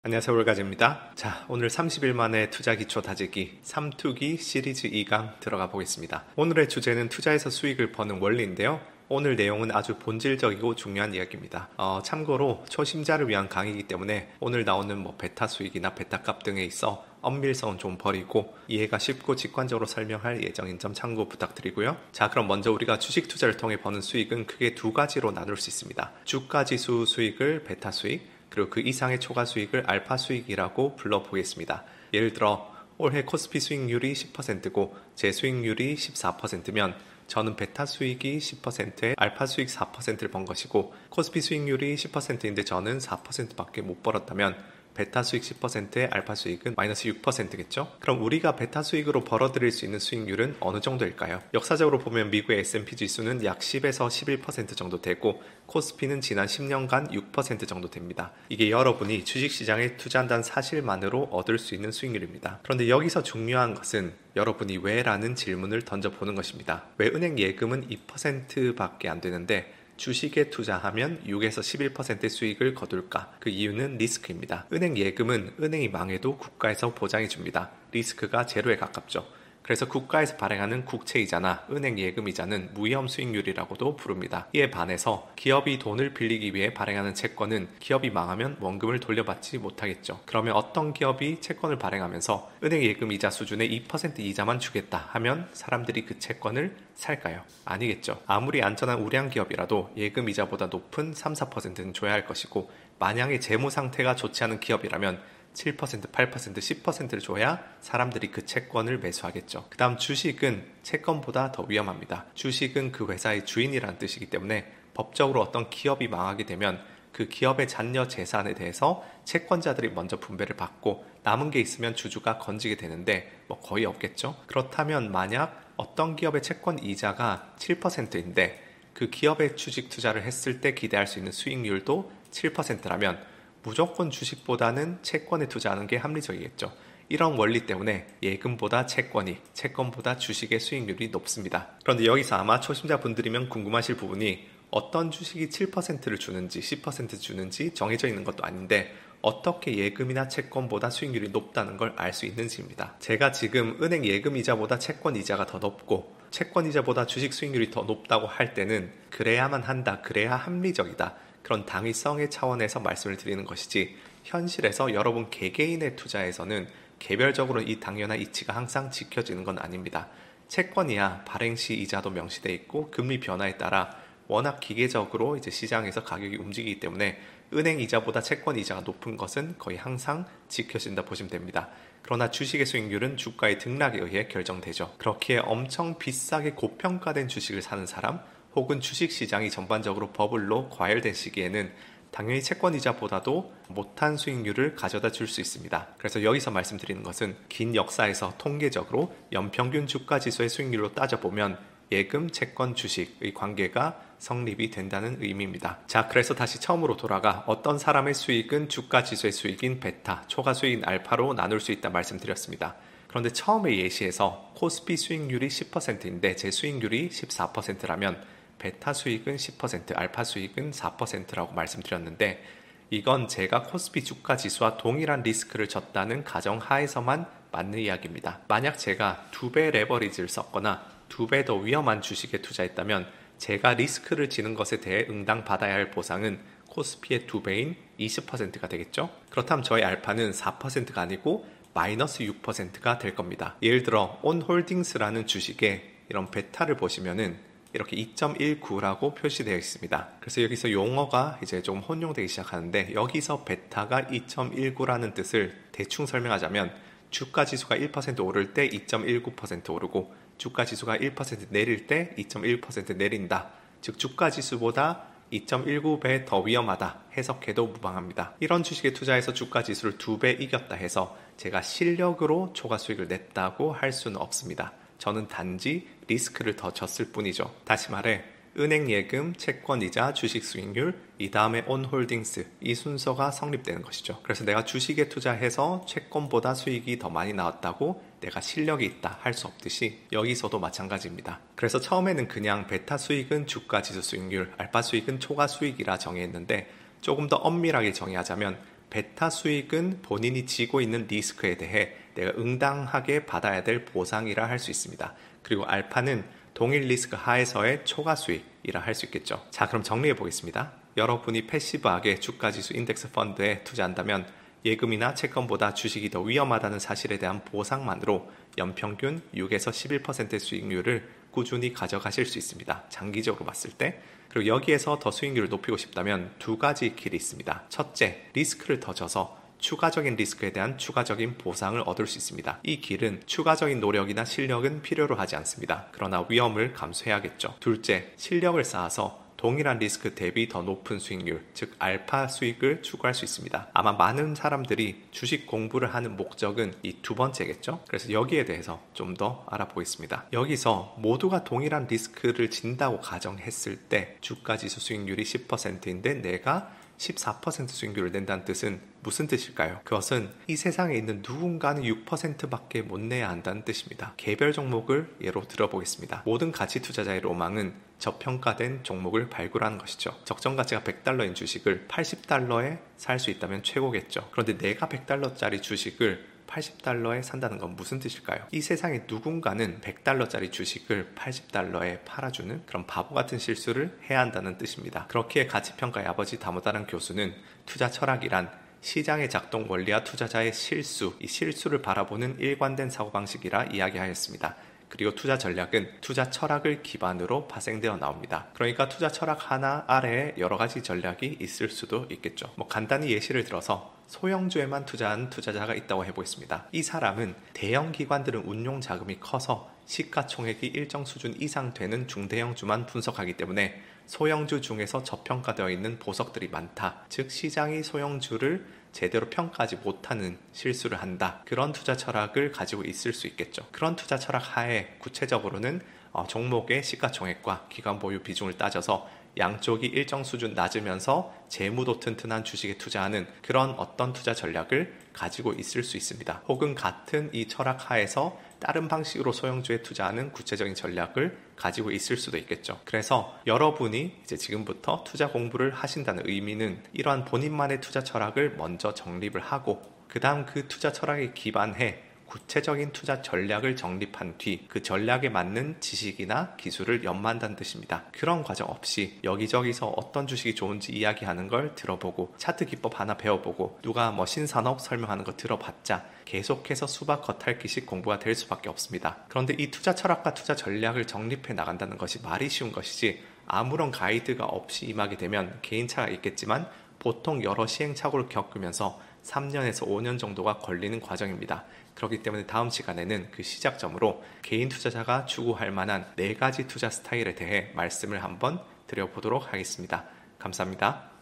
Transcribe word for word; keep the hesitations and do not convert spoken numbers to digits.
안녕하세요, 올가즈입니다. 자, 오늘 삼십 일 만에 투자 기초 다지기 삼투기 시리즈 이 강 들어가 보겠습니다. 오늘의 주제는 투자에서 수익을 버는 원리인데요. 오늘 내용은 아주 본질적이고 중요한 이야기입니다. 어, 참고로 초심자를 위한 강의이기 때문에 오늘 나오는 뭐 베타 수익이나 베타 값 등에 있어 엄밀성은 좀 버리고 이해가 쉽고 직관적으로 설명할 예정인 점 참고 부탁드리고요. 자, 그럼 먼저 우리가 주식 투자를 통해 버는 수익은 크게 두 가지로 나눌 수 있습니다. 주가 지수 수익을 베타 수익, 그리고 그 이상의 초과 수익을 알파 수익이라고 불러보겠습니다. 예를 들어 올해 코스피 수익률이 십 퍼센트고 제 수익률이 십사 퍼센트면 저는 베타 수익이 십 퍼센트에 알파 수익 사 퍼센트를 번 것이고, 코스피 수익률이 십 퍼센트인데 저는 사 퍼센트밖에 못 벌었다면 베타 수익 십 퍼센트에 알파 수익은 마이너스 육 퍼센트겠죠? 그럼 우리가 베타 수익으로 벌어들일 수 있는 수익률은 어느 정도일까요? 역사적으로 보면 미국의 에스 앤 피 지수는 약 십에서 십일 퍼센트 정도 되고 코스피는 지난 십 년간 육 퍼센트 정도 됩니다. 이게 여러분이 주식시장에 투자한다는 사실만으로 얻을 수 있는 수익률입니다. 그런데 여기서 중요한 것은 여러분이 왜? 라는 질문을 던져보는 것입니다. 왜 은행 예금은 이 퍼센트밖에 안 되는데 주식에 투자하면 육에서 십일 퍼센트의 수익을 거둘까? 그 이유는 리스크입니다. 은행 예금은 은행이 망해도 국가에서 보장해 줍니다. 리스크가 제로에 가깝죠. 그래서 국가에서 발행하는 국채이자나 은행 예금이자는 무위험 수익률이라고도 부릅니다. 이에 반해서 기업이 돈을 빌리기 위해 발행하는 채권은 기업이 망하면 원금을 돌려받지 못하겠죠. 그러면 어떤 기업이 채권을 발행하면서 은행 예금 이자 수준의 이 퍼센트 이자만 주겠다 하면 사람들이 그 채권을 살까요? 아니겠죠. 아무리 안전한 우량 기업이라도 예금 이자보다 높은 삼, 사 퍼센트는 줘야 할 것이고, 만약에 재무 상태가 좋지 않은 기업이라면 칠 퍼센트, 팔 퍼센트, 십 퍼센트를 줘야 사람들이 그 채권을 매수하겠죠. 그 다음 주식은 채권보다 더 위험합니다. 주식은 그 회사의 주인이라는 뜻이기 때문에 법적으로 어떤 기업이 망하게 되면 그 기업의 잔여 재산에 대해서 채권자들이 먼저 분배를 받고 남은 게 있으면 주주가 건지게 되는데 뭐 거의 없겠죠. 그렇다면 만약 어떤 기업의 채권 이자가 칠 퍼센트인데 그 기업에 주식 투자를 했을 때 기대할 수 있는 수익률도 칠 퍼센트라면 무조건 주식보다는 채권에 투자하는 게 합리적이겠죠. 이런 원리 때문에 예금보다 채권이, 채권보다 주식의 수익률이 높습니다. 그런데 여기서 아마 초심자분들이면 궁금하실 부분이 어떤 주식이 칠 퍼센트를 주는지 십 퍼센트 주는지 정해져 있는 것도 아닌데 어떻게 예금이나 채권보다 수익률이 높다는 걸 알 수 있는지입니다. 제가 지금 은행 예금 이자보다 채권 이자가 더 높고 채권 이자보다 주식 수익률이 더 높다고 할 때는 그래야만 한다, 그래야 합리적이다, 그런 당위성의 차원에서 말씀을 드리는 것이지, 현실에서 여러분 개개인의 투자에서는 개별적으로 이 당연한 이치가 항상 지켜지는 건 아닙니다. 채권이야 발행 시 이자도 명시되어 있고 금리 변화에 따라 워낙 기계적으로 이제 시장에서 가격이 움직이기 때문에 은행 이자보다 채권 이자가 높은 것은 거의 항상 지켜진다 보시면 됩니다. 그러나 주식의 수익률은 주가의 등락에 의해 결정되죠. 그렇기에 엄청 비싸게 고평가된 주식을 사는 사람, 혹은 주식시장이 전반적으로 버블로 과열된 시기에는 당연히 채권이자보다도 못한 수익률을 가져다 줄 수 있습니다. 그래서 여기서 말씀드리는 것은 긴 역사에서 통계적으로 연평균 주가지수의 수익률로 따져보면 예금, 채권, 주식의 관계가 성립이 된다는 의미입니다. 자, 그래서 다시 처음으로 돌아가 어떤 사람의 수익은 주가지수의 수익인 베타, 초과 수익인 알파로 나눌 수 있다 말씀드렸습니다. 그런데 처음에 예시에서 코스피 수익률이 십 퍼센트인데 제 수익률이 십사 퍼센트라면 베타 수익은 십 퍼센트, 알파 수익은 사 퍼센트라고 말씀드렸는데 이건 제가 코스피 주가 지수와 동일한 리스크를 졌다는 가정하에서만 맞는 이야기입니다. 만약 제가 두 배 레버리지를 썼거나 두 배 더 위험한 주식에 투자했다면 제가 리스크를 지는 것에 대해 응당 받아야 할 보상은 코스피의 두 배인 이십 퍼센트가 되겠죠? 그렇다면 저의 알파는 사 퍼센트가 아니고 마이너스 육 퍼센트가 될 겁니다. 예를 들어 온홀딩스라는 주식에 이런 베타를 보시면은 이렇게 이 점 일구라고 표시되어 있습니다. 그래서 여기서 용어가 이제 좀 혼용되기 시작하는데, 여기서 베타가 이 점 일구라는 뜻을 대충 설명하자면 주가 지수가 일 퍼센트 오를 때 이 점 일구 퍼센트 오르고 주가 지수가 일 퍼센트 내릴 때 이 점 일 퍼센트 내린다. 즉 주가 지수보다 이 점 일구 배 더 위험하다 해석해도 무방합니다. 이런 주식에 투자해서 주가 지수를 두 배 이겼다 해서 제가 실력으로 초과 수익을 냈다고 할 수는 없습니다. 저는 단지 리스크를 더 졌을 뿐이죠. 다시 말해 은행 예금, 채권이자, 주식 수익률, 이 다음에 온홀딩스, 이 순서가 성립되는 것이죠. 그래서 내가 주식에 투자해서 채권보다 수익이 더 많이 나왔다고 내가 실력이 있다 할 수 없듯이 여기서도 마찬가지입니다. 그래서 처음에는 그냥 베타 수익은 주가 지수 수익률, 알파 수익은 초과 수익이라 정의했는데 조금 더 엄밀하게 정의하자면 베타 수익은 본인이 지고 있는 리스크에 대해 내가 응당하게 받아야 될 보상이라 할 수 있습니다. 그리고 알파는 동일 리스크 하에서의 초과 수익이라 할 수 있겠죠. 자, 그럼 정리해 보겠습니다. 여러분이 패시브하게 주가지수 인덱스 펀드에 투자한다면 예금이나 채권보다 주식이 더 위험하다는 사실에 대한 보상만으로 연평균 육에서 십일 퍼센트의 수익률을 꾸준히 가져가실 수 있습니다. 장기적으로 봤을 때. 그리고 여기에서 더 수익률을 높이고 싶다면 두 가지 길이 있습니다. 첫째, 리스크를 더 져서 추가적인 리스크에 대한 추가적인 보상을 얻을 수 있습니다. 이 길은 추가적인 노력이나 실력은 필요로 하지 않습니다. 그러나 위험을 감수해야겠죠. 둘째, 실력을 쌓아서 동일한 리스크 대비 더 높은 수익률, 즉 알파 수익을 추구할 수 있습니다. 아마 많은 사람들이 주식 공부를 하는 목적은 이 두 번째겠죠. 그래서 여기에 대해서 좀 더 알아보겠습니다. 여기서 모두가 동일한 리스크를 진다고 가정했을 때 주가지수 수익률이 십 퍼센트인데 내가 십사 퍼센트 수익률을 낸다는 뜻은 무슨 뜻일까요? 그것은 이 세상에 있는 누군가는 육 퍼센트밖에 못 내야 한다는 뜻입니다. 개별 종목을 예로 들어보겠습니다. 모든 가치 투자자의 로망은 저평가된 종목을 발굴하는 것이죠. 적정 가치가 백 달러인 주식을 팔십 달러에 살 수 있다면 최고겠죠. 그런데 내가 백 달러짜리 주식을 팔십 달러에 산다는 건 무슨 뜻일까요? 이 세상에 누군가는 백 달러짜리 주식을 팔십 달러에 팔아주는 그런 바보 같은 실수를 해야 한다는 뜻입니다. 그렇기에 가치평가의 아버지 다모다란 교수는 투자 철학이란 시장의 작동 원리와 투자자의 실수, 이 실수를 바라보는 일관된 사고방식이라 이야기하였습니다. 그리고 투자 전략은 투자 철학을 기반으로 파생되어 나옵니다. 그러니까 투자 철학 하나 아래에 여러 가지 전략이 있을 수도 있겠죠. 뭐 간단히 예시를 들어서 소형주에만 투자한 투자자가 있다고 해보겠습니다. 이 사람은 대형 기관들은 운용 자금이 커서 시가총액이 일정 수준 이상 되는 중대형주만 분석하기 때문에 소형주 중에서 저평가되어 있는 보석들이 많다. 즉 시장이 소형주를 제대로 평가하지 못하는 실수를 한다. 그런 투자 철학을 가지고 있을 수 있겠죠. 그런 투자 철학 하에 구체적으로는 어, 종목의 시가총액과 기간 보유 비중을 따져서 양쪽이 일정 수준 낮으면서 재무도 튼튼한 주식에 투자하는 그런 어떤 투자 전략을 가지고 있을 수 있습니다. 혹은 같은 이 철학 하에서 다른 방식으로 소형주에 투자하는 구체적인 전략을 가지고 있을 수도 있겠죠. 그래서 여러분이 이제 지금부터 투자 공부를 하신다는 의미는 이러한 본인만의 투자 철학을 먼저 정립을 하고 그 다음 그 투자 철학에 기반해 구체적인 투자 전략을 정립한 뒤 그 전략에 맞는 지식이나 기술을 연마한다는 뜻입니다. 그런 과정 없이 여기저기서 어떤 주식이 좋은지 이야기하는 걸 들어보고 차트 기법 하나 배워보고 누가 뭐 신산업 설명하는 거 들어봤자 계속해서 수박 겉핥기식 공부가 될 수밖에 없습니다. 그런데 이 투자 철학과 투자 전략을 정립해 나간다는 것이 말이 쉬운 것이지 아무런 가이드가 없이 임하게 되면 개인차가 있겠지만 보통 여러 시행착오를 겪으면서 삼 년에서 오 년 정도가 걸리는 과정입니다. 그렇기 때문에 다음 시간에는 그 시작점으로 개인 투자자가 추구할 만한 네 가지 투자 스타일에 대해 말씀을 한번 드려보도록 하겠습니다. 감사합니다.